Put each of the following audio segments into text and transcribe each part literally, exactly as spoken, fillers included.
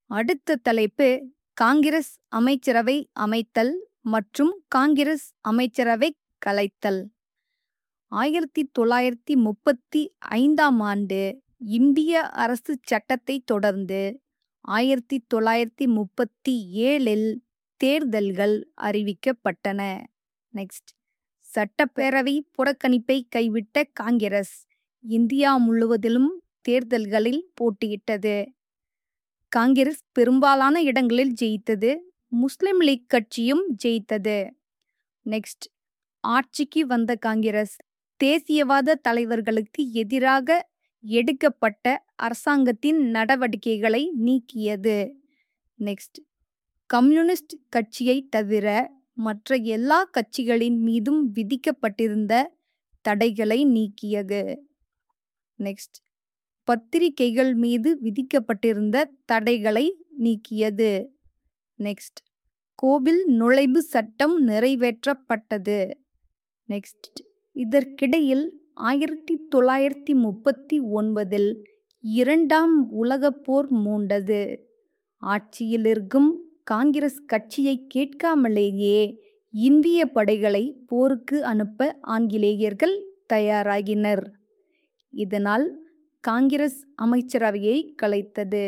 அடுத்த தலைப்பு காங்கிரஸ் அமைச்சரவை அமைத்தல் மற்றும் காங்கிரஸ் அமைச்சரவை கலைத்தல். ஆயிரத்தி தொள்ளாயிரத்தி முப்பத்தி ஐந்தாம் ஆண்டு இந்திய அரசுச் சட்டத்தைத் தொடர்ந்து ஆயிரத்தி தொள்ளாயிரத்தி முப்பத்தி ஏழில் தேர்தல்கள் அறிவிக்கப்பட்டன. நெக்ஸ்ட், சட்டப்பேரவை புறக்கணிப்பை கைவிட்ட காங்கிரஸ் இந்தியா முழுவதிலும் தேர்தல்களில் போட்டியிட்டது. காங்கிரஸ் பெரும்பாலான இடங்களில் ஜெயித்தது. முஸ்லிம் லீக் கட்சியும் ஜெயித்தது. நெக்ஸ்ட், ஆட்சிக்கு வந்த காங்கிரஸ் தேசியவாத தலைவர்களுக்கு எதிராக எடுக்கப்பட்ட அரசாங்கத்தின் நடவடிக்கைகளை நீக்கியது. நெக்ஸ்ட், கம்யூனிஸ்ட் கட்சியை தவிர மற்ற எல்லா கட்சிகளின் மீதும் விதிக்கப்பட்டிருந்த தடைகளை நீக்கியது. நெக்ஸ்ட், பத்திரிகைகள் மீது விதிக்கப்பட்டிருந்த தடைகளை நீக்கியது. நெக்ஸ்ட், கோவில் நுழைவு சட்டம் நிறைவேற்றப்பட்டது. நெக்ஸ்ட், இதற்கிடையில் ஆயிரத்தி தொள்ளாயிரத்தி முப்பத்தி ஒன்பதில் இரண்டாம் உலகப் போர் மூண்டது. ஆட்சியில் இருக்கும் காங்கிரஸ் கட்சியை கேட்காமலேயே இந்திய படைகளை போருக்கு அனுப்ப ஆங்கிலேயர்கள் தயாராகினர். இதனால் காங்கிரஸ் அமைச்சரவையை கலைத்தது.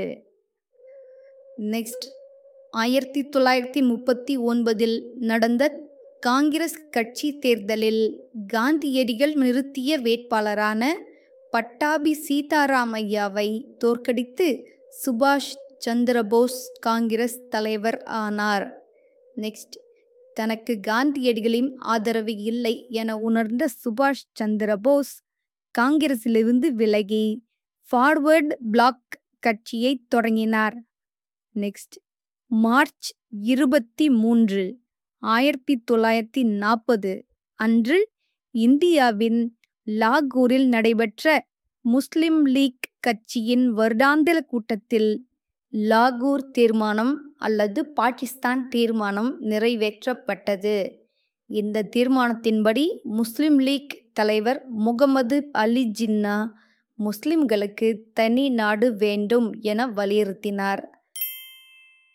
நெக்ஸ்ட், ஆயிரத்தி தொள்ளாயிரத்தி முப்பத்தி ஒன்பதில் நடந்த காங்கிரஸ் கட்சி தேர்தலில் காந்தியடிகள் நிறுத்திய வேட்பாளரான பட்டாபி சீதாராமையாவை தோற்கடித்து சுபாஷ் சந்திரபோஸ் காங்கிரஸ் தலைவர் ஆனார். நெக்ஸ்ட், தனக்கு காந்தியடிகளின் ஆதரவு இல்லை என உணர்ந்த சுபாஷ் சந்திரபோஸ் காங்கிரசிலிருந்து விலகி ஃபார்வர்ட் பிளாக் கட்சியை தொடங்கினார். நெக்ஸ்ட், மார்ச் இருபத்தி மூன்று ஆயிரத்தி தொள்ளாயிரத்தி நாற்பது அன்று இந்தியாவின் லாகூரில் நடைபெற்ற முஸ்லிம் லீக் கட்சியின் வருடாந்திர கூட்டத்தில் லாகூர் தீர்மானம் அல்லது பாகிஸ்தான் தீர்மானம் நிறைவேற்றப்பட்டது. இந்த தீர்மானத்தின்படி முஸ்லிம் லீக் தலைவர் முகமது அலி ஜின்னா முஸ்லிம்களுக்கு தனி நாடு வேண்டும் என வலியுறுத்தினார்.